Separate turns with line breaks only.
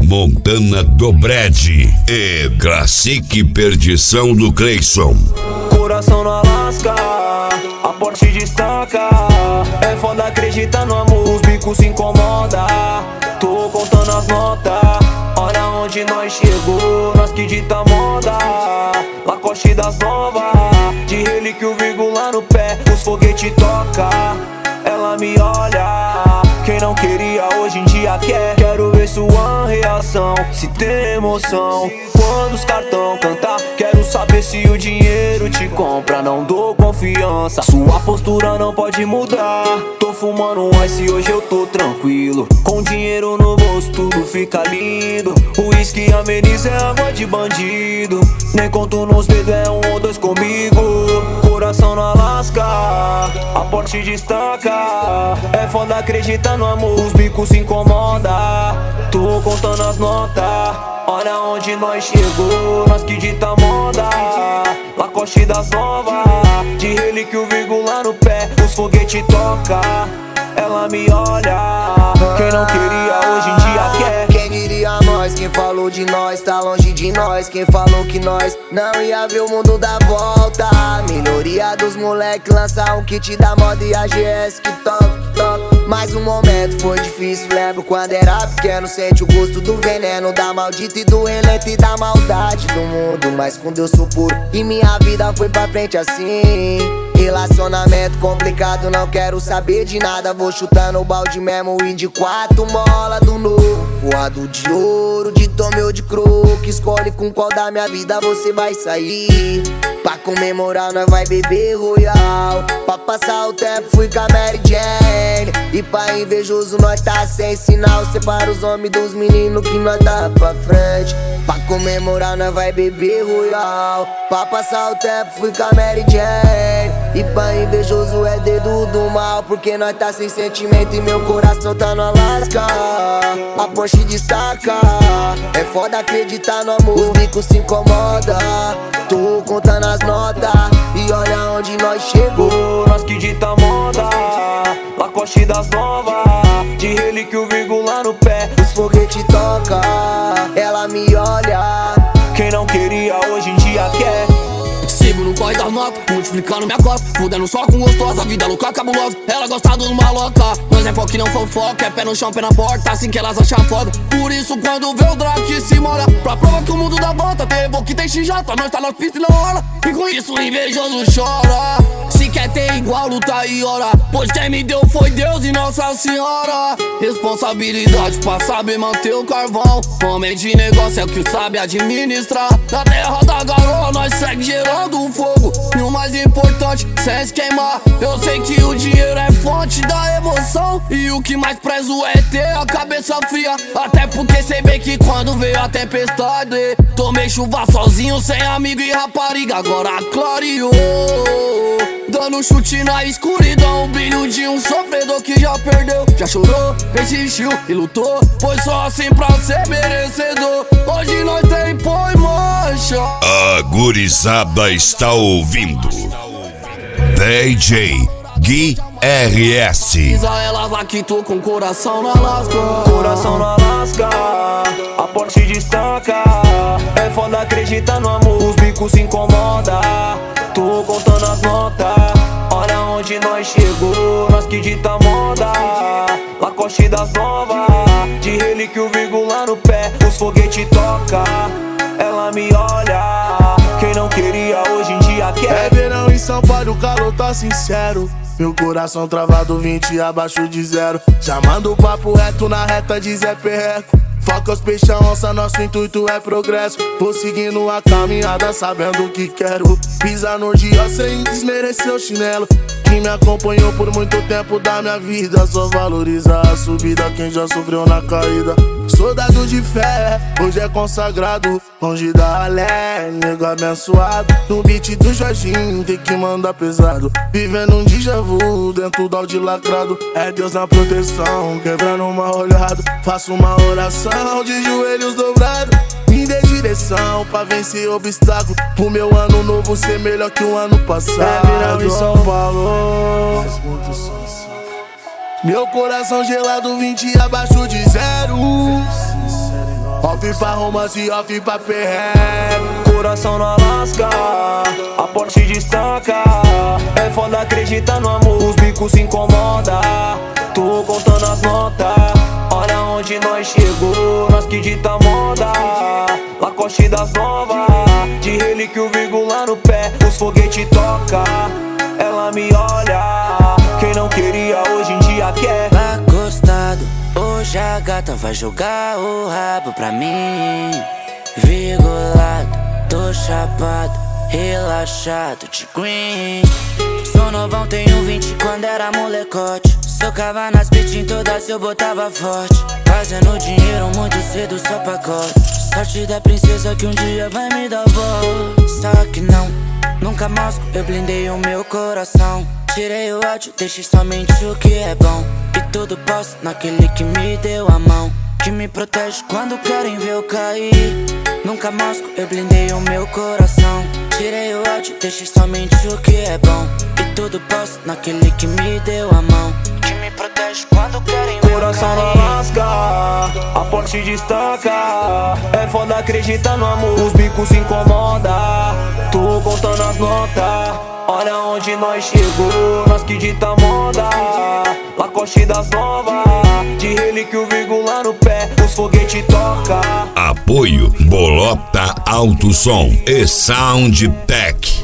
Montana do Brad e Classic Perdição do Cleison.
Coração no Alasca, a Porsche destaca. É foda acreditar no amor, os bicos se incomoda. Tô contando as notas, olha onde nós chegou. Nós que dita moda, Lacoste das novas. De relíquio, vírgula no pé, os foguete toca. Ela me olha, quem não queria hoje em dia quer. Quero ver sua reação, se tem emoção quando os cartão cantar. Quero saber se o dinheiro te compra, não dou confiança. Sua postura não pode mudar. Tô fumando um ice, hoje eu tô tranquilo. Com dinheiro no bolso tudo fica lindo. O uísque ameniza, é água de bandido. Nem conto nos dedos, é um ou dois comigo. Coração no Alasca, a Porsche destaca. É foda acreditar no amor, os bicos se incomoda. Tô contando as notas, olha onde nós chegou. Nós que dita moda, Lacoste das novas. De relíquio, vírgula no pé, os foguete toca. Ela me olha, quem não queria hoje em dia quer.
Quem diria nós, quem falou de nós tá longe de nós. Quem falou que nós não ia ver o mundo dar volta. Melhoria dos moleque, lançar um kit da moda e a GS que toca. Mas um momento foi difícil, lembro quando era pequeno. Sente o gosto do veneno, da maldita e do relento e da maldade do mundo. Mas com Deus sou puro e minha vida foi pra frente assim. Relacionamento complicado, não quero saber de nada. Vou chutando o balde mesmo e de 4 mola do novo. Voado de ouro, de tome ou de croque. Escolhe com qual da minha vida você vai sair. Pra comemorar nós vai beber Royal. Pra passar o tempo fui com a Mary Jane. E pra invejoso nós tá sem sinal. Separa os homens dos meninos que nós tá pra frente. Pra comemorar nós vai beber Royal. Pra passar o tempo fui com a Mary Jane. E pra invejoso é dedo do mal, porque nós tá sem sentimento e meu coração tá no Alasca. A Porsche destaca, é foda acreditar no amor, os bicos se incomoda. Tô contando as notas e olha onde nós chegou.
Nós que dita moda, Lacoste das novas. De relíquio, vírgula no pé,
os foguete toca. Ela me olha,
quem não queria hoje em dia quer.
Sigo no corre das notas, multiplicando minha costa. Fudendo só com gostosa, vida louca, cabulosa. Ela gosta do maloca, nós é foco e não fofoca. É pé no chão, pé na porta, assim que elas acham foda. Por isso quando vê o Drake se molha, pra prova que o mundo dá volta. Tem Evoque, tem XJ, nós tá na pista e não rola. E com isso o invejoso chora. Se quer ter igual, luta e ora. Pois quem me deu foi Deus e Nossa Senhora. Responsabilidade pra saber manter o carvão. Homem de negócio é o que sabe administrar. Na terra da garoa nós segue gerando o fogo. E o mais importante, sem se queimar. Eu sei que o dinheiro é fonte da emoção. E o que mais prezo é ter a cabeça fria. Até porque sei bem que quando veio a tempestade, tomei chuva sozinho, sem amigo e rapariga. Agora clareou, dando chute na escuridão. O brilho de um sofredor que já perdeu. Já chorou, resistiu e lutou. Foi só assim pra ser merecedor. Hoje nós tem põe mancha.
A gurizada está ouvindo DJ Gui RS.
Elas aqui tô com coração no Alasca.
Coração no Alasca, a Porsche destaca. É foda acreditar no amor, os bicos se incomoda. Tô contando as notas, olha onde nós chegou. Nós que dita moda, Lacoste das novas. De relíquio, vírgula no pé, os foguete toca. Ela me olha, quem não queria hoje em dia quer.
É verão em São Paulo, o calor tá sincero. Meu coração travado 20 abaixo de zero. Já mando o papo reto na reta de Zé Perreco. Foca os peixes, onça, nosso intuito é progresso. Vou seguindo a caminhada sabendo o que quero. Pisar no dia sem desmerecer o chinelo que me acompanhou por muito tempo da minha vida. Só valoriza a subida quem já sofreu na caída. Soldado de fé, hoje é consagrado. Longe da ralé, nego abençoado. No beat do Jorginho tem que mandar pesado. Vivendo um déjà vu dentro do áudio lacrado. É Deus na proteção, quebrando uma olhada. Faço uma oração de joelhos dobrados. Me dê direção pra vencer obstáculo. O meu ano novo ser melhor que o ano passado. É verão em São Paulo, meu coração gelado 20 abaixo de zero. Off pra romance, off pra perreco.
Coração no Alasca, a Porsche destaca. É foda acreditar no amor, os bicos se incomoda. Tô contando as notas, olha onde nós chegou. Nós que dita moda, Lacoste das novas. De relíquia o vírgula no pé, os foguete toca. Ela me olha, quem não queria hoje em dia quer.
Acostado, hoje a gata vai jogar o rabo pra mim. Virgulado, tô chapado, relaxado de green. Sou novão, tenho 20 quando era molecote. Socava nas beats em todas eu botava forte. Fazendo dinheiro muito cedo, só pacote. Sorte da princesa que um dia vai me dar voz. Só que não, nunca mosco, eu blindei o meu coração. Tirei o ódio, deixei somente o que é bom. E tudo posso naquele que me deu a mão, que me protege quando querem ver eu cair. Nunca mosco, eu blindei o meu coração. Tirei o ódio, deixei somente o que é bom. E tudo posso naquele que me deu a mão, que me protege quando querem ver eu
Coração no
cair.
Alasca, a Porsche destaca. É foda acreditar no amor, os bicos se incomoda. Tô contando as notas, olha onde nós chegou. Nós que dita moda, Lacoste das novas. De relíquia o vírgula no pé, os foguete toca.
Apoio Bolota Alto Som e Soundtech.